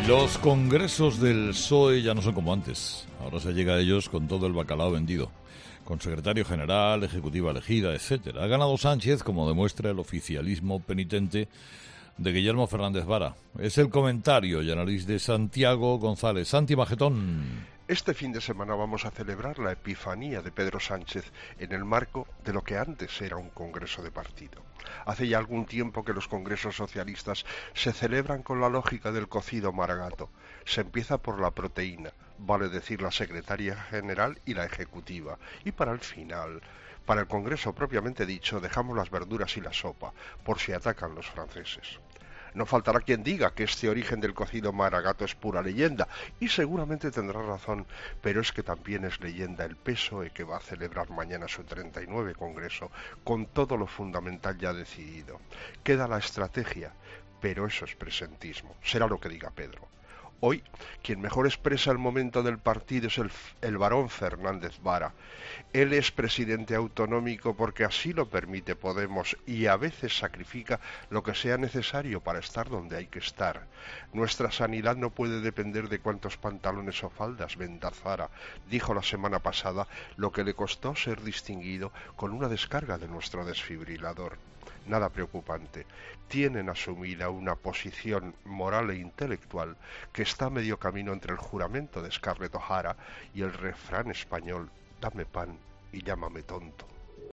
Los congresos del PSOE ya no son como antes. Ahora se llega a ellos con todo el bacalao vendido, con secretario general, ejecutiva elegida, etcétera. Ha ganado Sánchez, como demuestra el oficialismo penitente de Guillermo Fernández Vara. Es el comentario y análisis de Santiago González. Santi Majetón. Este fin de semana vamos a celebrar la epifanía de Pedro Sánchez en el marco de lo que antes era un congreso de partido. Hace ya algún tiempo que los congresos socialistas se celebran con la lógica del cocido maragato. Se empieza por la proteína, vale decir la secretaria general y la ejecutiva, y para el final, para el congreso propiamente dicho, dejamos las verduras y la sopa, por si atacan los franceses. No faltará quien diga que este origen del cocido maragato es pura leyenda, y seguramente tendrá razón, pero es que también es leyenda el PSOE que va a celebrar mañana su 39 Congreso, con todo lo fundamental ya decidido. Queda la estrategia, pero eso es presentismo, será lo que diga Pedro. Hoy, quien mejor expresa el momento del partido es el varón Fernández Vara. Él es presidente autonómico porque así lo permite Podemos y a veces sacrifica lo que sea necesario para estar donde hay que estar. Nuestra sanidad no puede depender de cuántos pantalones o faldas venda Zara, dijo la semana pasada, lo que le costó ser distinguido con una descarga de nuestro desfibrilador. Nada preocupante. Tienen asumida una posición moral e intelectual que está a medio camino entre el juramento de Scarlett O'Hara y el refrán español, dame pan y llámame tonto.